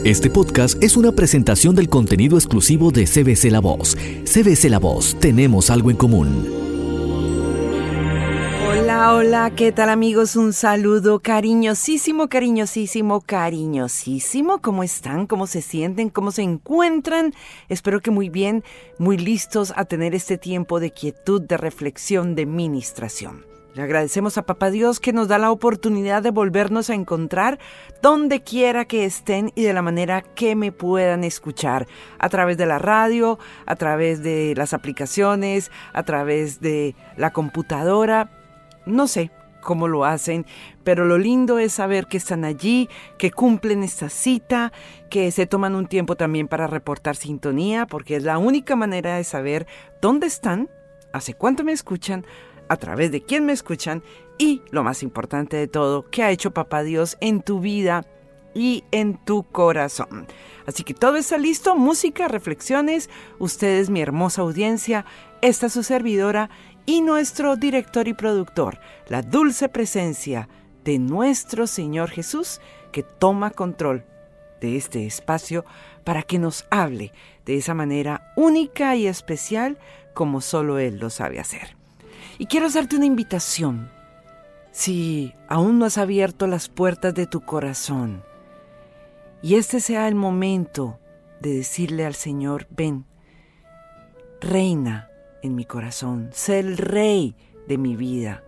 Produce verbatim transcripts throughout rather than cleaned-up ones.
Este podcast es una presentación del contenido exclusivo de C B C La Voz. C B C La Voz, tenemos algo en común. Hola, hola, ¿qué tal amigos? Un saludo cariñosísimo, cariñosísimo, cariñosísimo. ¿Cómo están? ¿Cómo se sienten? ¿Cómo se encuentran? Espero que muy bien, muy listos a tener este tiempo de quietud, de reflexión, de ministración. Le agradecemos a Papá Dios que nos da la oportunidad de volvernos a encontrar donde quiera que estén y de la manera que me puedan escuchar, a través de la radio, a través de las aplicaciones, a través de la computadora. No sé cómo lo hacen, pero lo lindo es saber que están allí, que cumplen esta cita, que se toman un tiempo también para reportar sintonía, porque es la única manera de saber dónde están, hace cuánto me escuchan, a través de quién me escuchan y, lo más importante de todo, qué ha hecho Papá Dios en tu vida y en tu corazón. Así que todo está listo, música, reflexiones, ustedes, mi hermosa audiencia, esta es su servidora y nuestro director y productor, la dulce presencia de nuestro Señor Jesús, que toma control de este espacio para que nos hable de esa manera única y especial como solo Él lo sabe hacer. Y quiero hacerte una invitación. Si aún no has abierto las puertas de tu corazón y este sea el momento de decirle al Señor, ven, reina en mi corazón, sé el rey de mi vida.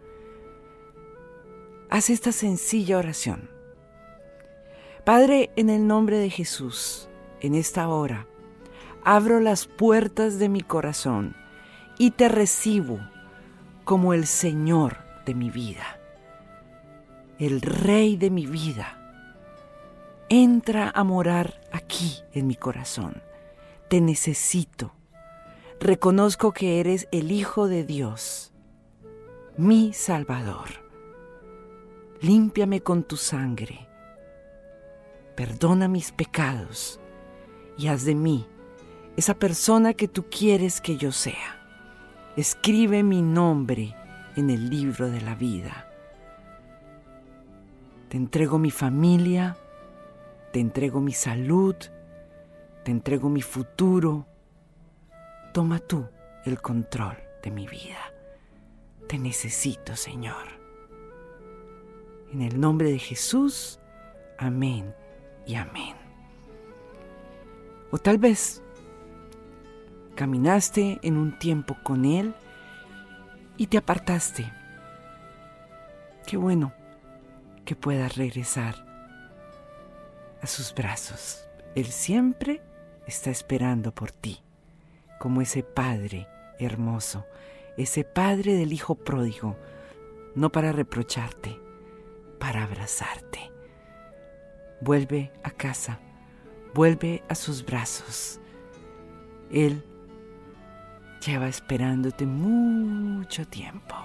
Haz esta sencilla oración. Padre, en el nombre de Jesús, en esta hora, abro las puertas de mi corazón y te recibo como el Señor de mi vida, el Rey de mi vida. Entra a morar aquí en mi corazón. Te necesito. Reconozco que eres el Hijo de Dios, mi Salvador. Límpiame con tu sangre. Perdona mis pecados y haz de mí esa persona que tú quieres que yo sea. Escribe mi nombre en el libro de la vida. Te entrego mi familia, te entrego mi salud, te entrego mi futuro. Toma tú el control de mi vida. Te necesito, Señor. En el nombre de Jesús, amén y amén. O tal vez caminaste en un tiempo con Él y te apartaste. Qué bueno que puedas regresar a sus brazos. Él siempre está esperando por ti, como ese Padre hermoso, ese Padre del Hijo pródigo, no para reprocharte, para abrazarte. Vuelve a casa, vuelve a sus brazos. Él lleva esperándote mucho tiempo.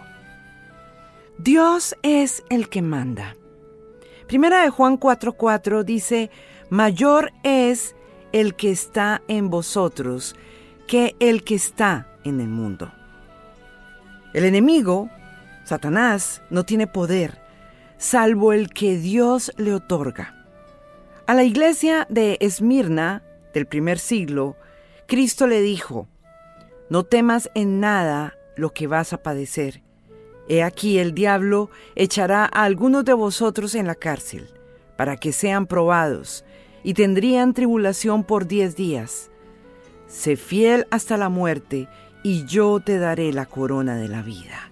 Dios es el que manda. Primera de Juan cuatro cuatro dice, mayor es el que está en vosotros que el que está en el mundo. El enemigo, Satanás, no tiene poder, salvo el que Dios le otorga. A la iglesia de Esmirna, del primer siglo, Cristo le dijo, no temas en nada lo que vas a padecer. He aquí el diablo echará a algunos de vosotros en la cárcel, para que sean probados, y tendrían tribulación por diez días. Sé fiel hasta la muerte, y yo te daré la corona de la vida.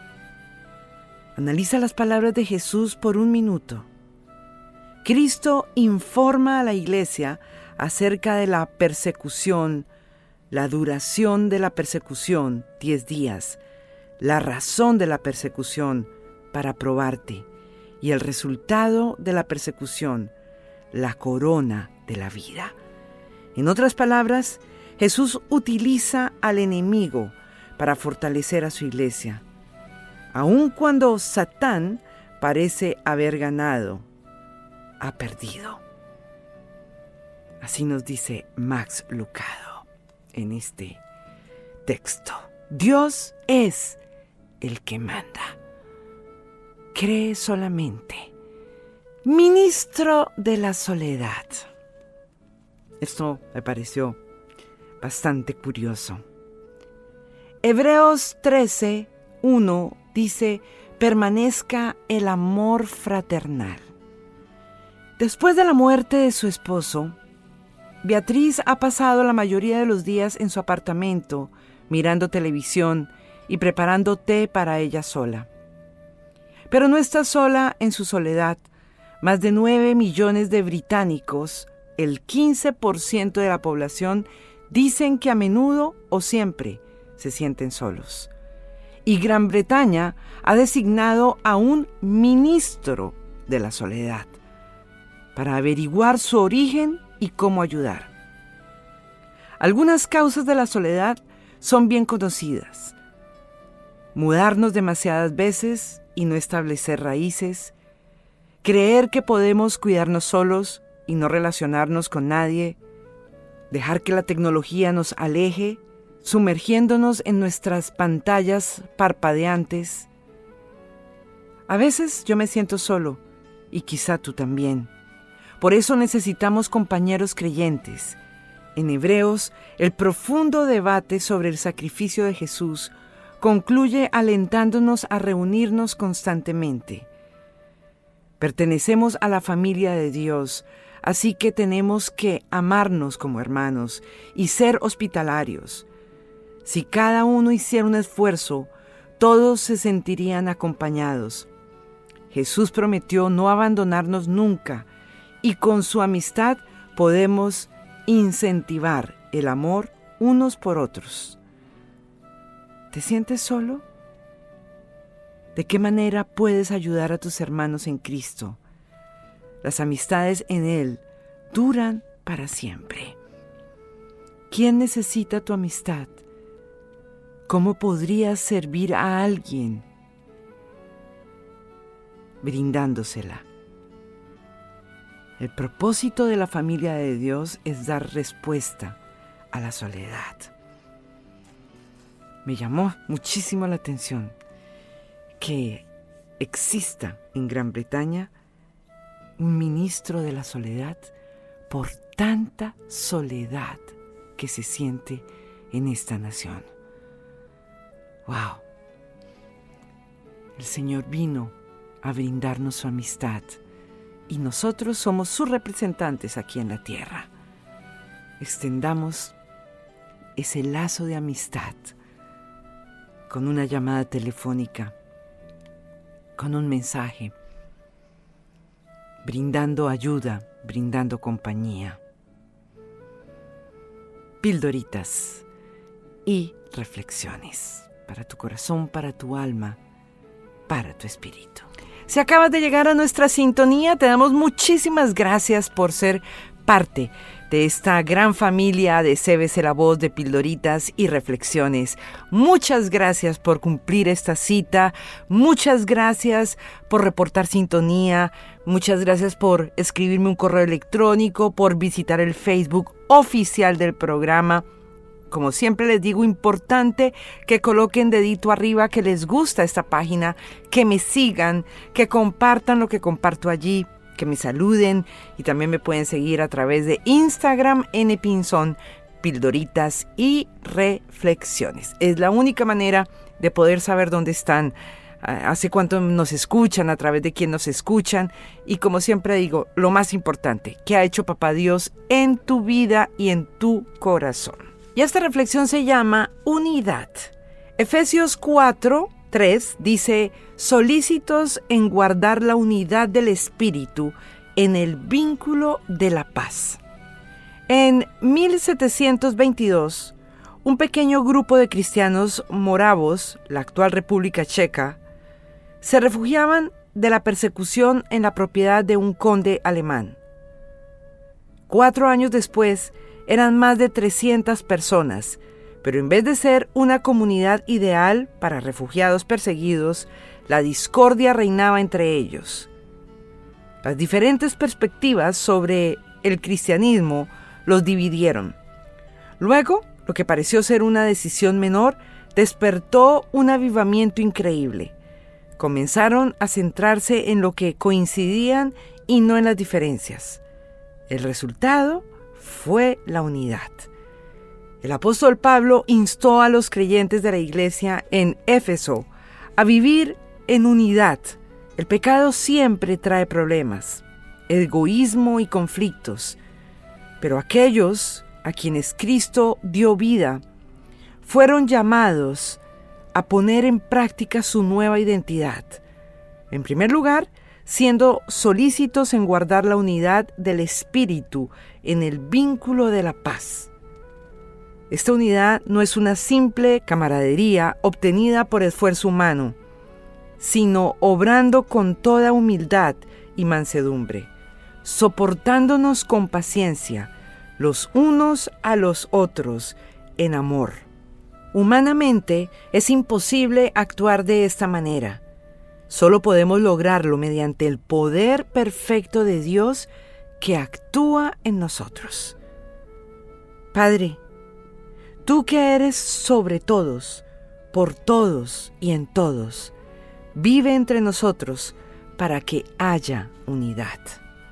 Analiza las palabras de Jesús por un minuto. Cristo informa a la iglesia acerca de la persecución, la duración de la persecución, diez días, la razón de la persecución para probarte y el resultado de la persecución, la corona de la vida. En otras palabras, Jesús utiliza al enemigo para fortalecer a su iglesia, aun cuando Satán parece haber ganado, ha perdido. Así nos dice Max Lucado en este texto. Dios es el que manda. Cree solamente. Ministro de la soledad. Esto me pareció bastante curioso. Hebreos trece, uno dice: permanezca el amor fraternal. Después de la muerte de su esposo, Beatriz ha pasado la mayoría de los días en su apartamento, mirando televisión y preparando té para ella sola. Pero no está sola en su soledad. Más de nueve millones de británicos, el quince por ciento de la población, dicen que a menudo o siempre se sienten solos. Y Gran Bretaña ha designado a un ministro de la soledad para averiguar su origen y cómo ayudar. Algunas causas de la soledad son bien conocidas: mudarnos demasiadas veces y no establecer raíces, creer que podemos cuidarnos solos y no relacionarnos con nadie, dejar que la tecnología nos aleje, sumergiéndonos en nuestras pantallas parpadeantes. A veces yo me siento solo, y quizá tú también. Por eso necesitamos compañeros creyentes. En Hebreos, el profundo debate sobre el sacrificio de Jesús concluye alentándonos a reunirnos constantemente. Pertenecemos a la familia de Dios, así que tenemos que amarnos como hermanos y ser hospitalarios. Si cada uno hiciera un esfuerzo, todos se sentirían acompañados. Jesús prometió no abandonarnos nunca, y con su amistad podemos incentivar el amor unos por otros. ¿Te sientes solo? ¿De qué manera puedes ayudar a tus hermanos en Cristo? Las amistades en Él duran para siempre. ¿Quién necesita tu amistad? ¿Cómo podrías servir a alguien? Brindándosela. El propósito de la familia de Dios es dar respuesta a la soledad. Me llamó muchísimo la atención que exista en Gran Bretaña un ministro de la soledad por tanta soledad que se siente en esta nación. ¡Wow! El Señor vino a brindarnos su amistad y nosotros somos sus representantes aquí en la tierra. Extendamos ese lazo de amistad con una llamada telefónica, con un mensaje, brindando ayuda, brindando compañía. Pildoritas y reflexiones para tu corazón, para tu alma, para tu espíritu. Si acabas de llegar a nuestra sintonía, te damos muchísimas gracias por ser parte de esta gran familia de C B C La Voz, de Pildoritas y Reflexiones. Muchas gracias por cumplir esta cita, muchas gracias por reportar sintonía, muchas gracias por escribirme un correo electrónico, por visitar el Facebook oficial del programa. Como siempre les digo, importante que coloquen dedito arriba, que les gusta esta página, que me sigan, que compartan lo que comparto allí, que me saluden, y también me pueden seguir a través de Instagram, N Pinzón, Pildoritas y Reflexiones. Es la única manera de poder saber dónde están, hace cuánto nos escuchan, a través de quién nos escuchan, y como siempre digo, lo más importante, ¿qué ha hecho Papá Dios en tu vida y en tu corazón? Y esta reflexión se llama unidad. Efesios cuatro, tres dice: solícitos en guardar la unidad del espíritu en el vínculo de la paz. En mil setecientos veintidós, un pequeño grupo de cristianos moravos, la actual República Checa, se refugiaban de la persecución en la propiedad de un conde alemán. Cuatro años después, eran más de trescientas personas, pero en vez de ser una comunidad ideal para refugiados perseguidos, la discordia reinaba entre ellos. Las diferentes perspectivas sobre el cristianismo los dividieron. Luego, lo que pareció ser una decisión menor, despertó un avivamiento increíble. Comenzaron a centrarse en lo que coincidían y no en las diferencias. El resultado fue la unidad. El apóstol Pablo instó a los creyentes de la iglesia en Éfeso a vivir en unidad. El pecado siempre trae problemas, egoísmo y conflictos, pero aquellos a quienes Cristo dio vida fueron llamados a poner en práctica su nueva identidad. En primer lugar, siendo solícitos en guardar la unidad del Espíritu en el vínculo de la paz. Esta unidad no es una simple camaradería obtenida por esfuerzo humano, sino obrando con toda humildad y mansedumbre, soportándonos con paciencia los unos a los otros en amor. Humanamente es imposible actuar de esta manera. Solo podemos lograrlo mediante el poder perfecto de Dios que actúa en nosotros. Padre, tú que eres sobre todos, por todos y en todos, vive entre nosotros para que haya unidad.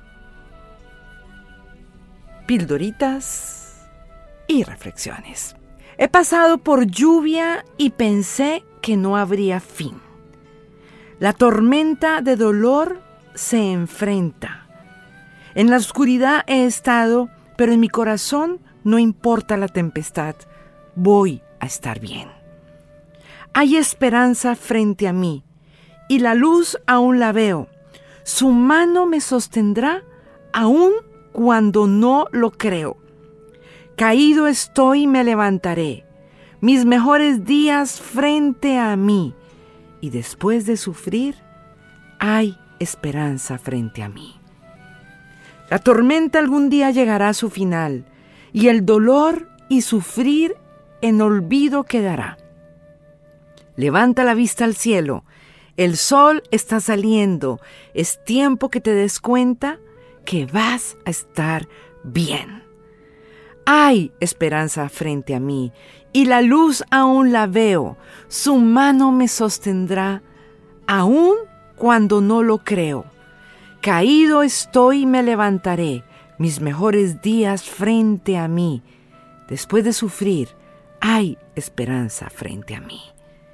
Pildoritas y reflexiones. He pasado por lluvia y pensé que no habría fin. La tormenta de dolor se enfrenta. En la oscuridad he estado, pero en mi corazón no importa la tempestad. Voy a estar bien. Hay esperanza frente a mí, y la luz aún la veo. Su mano me sostendrá aún cuando no lo creo. Caído estoy y me levantaré. Mis mejores días frente a mí. Y después de sufrir, hay esperanza frente a mí. La tormenta algún día llegará a su final, y el dolor y sufrir en olvido quedará. Levanta la vista al cielo, el sol está saliendo, es tiempo que te des cuenta que vas a estar bien. Hay esperanza frente a mí, y la luz aún la veo. Su mano me sostendrá, aun cuando no lo creo. Caído estoy y me levantaré, mis mejores días frente a mí. Después de sufrir, hay esperanza frente a mí.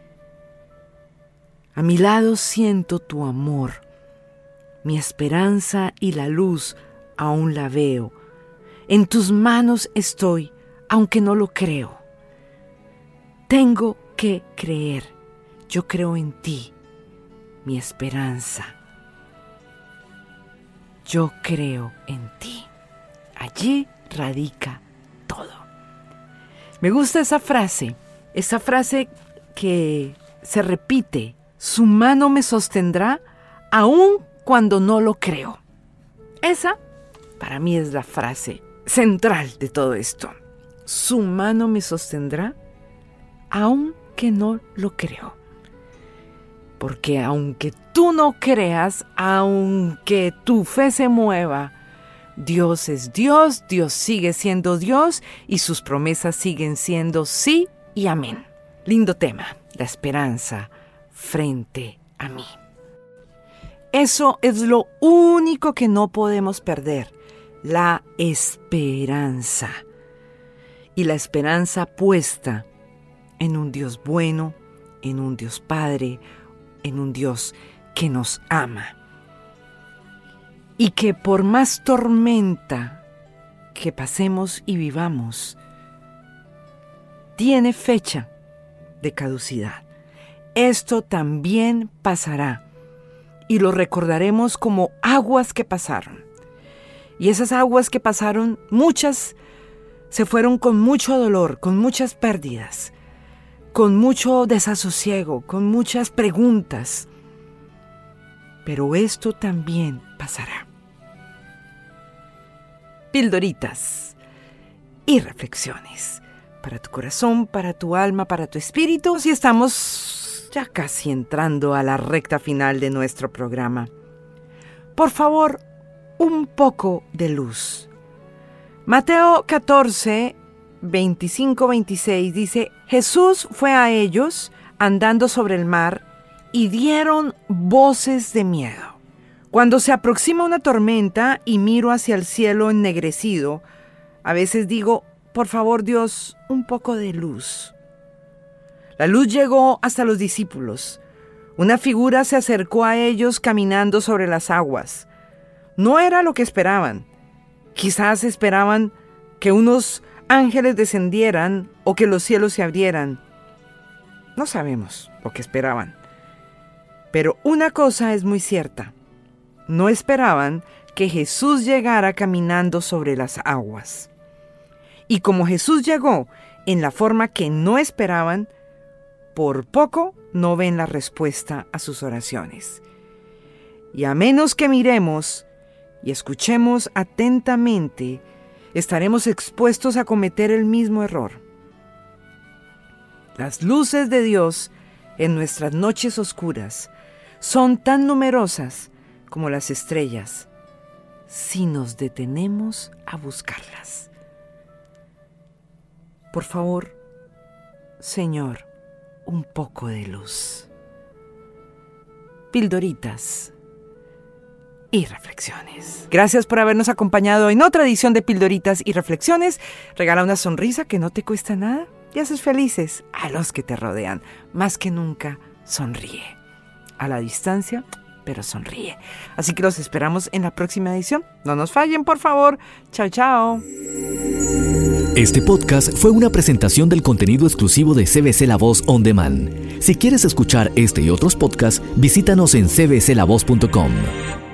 A mi lado siento tu amor, mi esperanza y la luz aún la veo. En tus manos estoy, aunque no lo creo. Tengo que creer. Yo creo en ti, mi esperanza. Yo creo en ti. Allí radica todo. Me gusta esa frase, esa frase que se repite. Su mano me sostendrá aun cuando no lo creo. Esa, para mí, es la frase central de todo esto. Su mano me sostendrá aunque no lo creo. Porque aunque tú no creas, aunque tu fe se mueva, Dios es Dios, Dios sigue siendo Dios y sus promesas siguen siendo sí y amén. Lindo tema, la esperanza frente a mí. Eso es lo único que no podemos perder, la esperanza. Y la esperanza puesta en un Dios bueno, en un Dios Padre, en un Dios que nos ama. Y que por más tormenta que pasemos y vivamos, tiene fecha de caducidad. Esto también pasará y lo recordaremos como aguas que pasaron. Y esas aguas que pasaron, muchas se fueron con mucho dolor, con muchas pérdidas, con mucho desasosiego, con muchas preguntas. Pero esto también pasará. Pildoritas y reflexiones para tu corazón, para tu alma, para tu espíritu. Y estamos ya casi entrando a la recta final de nuestro programa. Por favor, un poco de luz. Mateo catorce, veinticinco, veintiséis dice: Jesús fue a ellos andando sobre el mar y dieron voces de miedo. Cuando se aproxima una tormenta y miro hacia el cielo ennegrecido, A veces digo, por favor Dios, un poco de luz. La luz llegó hasta los discípulos. Una figura se acercó a ellos caminando sobre las aguas. No era lo que esperaban. Quizás esperaban que unos ángeles descendieran o que los cielos se abrieran. No sabemos lo que esperaban. Pero una cosa es muy cierta. No esperaban que Jesús llegara caminando sobre las aguas. Y como Jesús llegó en la forma que no esperaban, por poco no ven la respuesta a sus oraciones. Y a menos que miremos y escuchemos atentamente, estaremos expuestos a cometer el mismo error. Las luces de Dios en nuestras noches oscuras son tan numerosas como las estrellas, si nos detenemos a buscarlas. Por favor, Señor, un poco de luz. Pildoritas y reflexiones. Gracias por habernos acompañado en otra edición de Pildoritas y Reflexiones. Regala una sonrisa que no te cuesta nada y haces felices a los que te rodean. Más que nunca, sonríe. A la distancia, pero sonríe. Así que los esperamos en la próxima edición. No nos fallen, por favor. Chao, chao. Este podcast fue una presentación del contenido exclusivo de C B C La Voz On Demand. Si quieres escuchar este y otros podcasts, visítanos en c b c la voz punto com.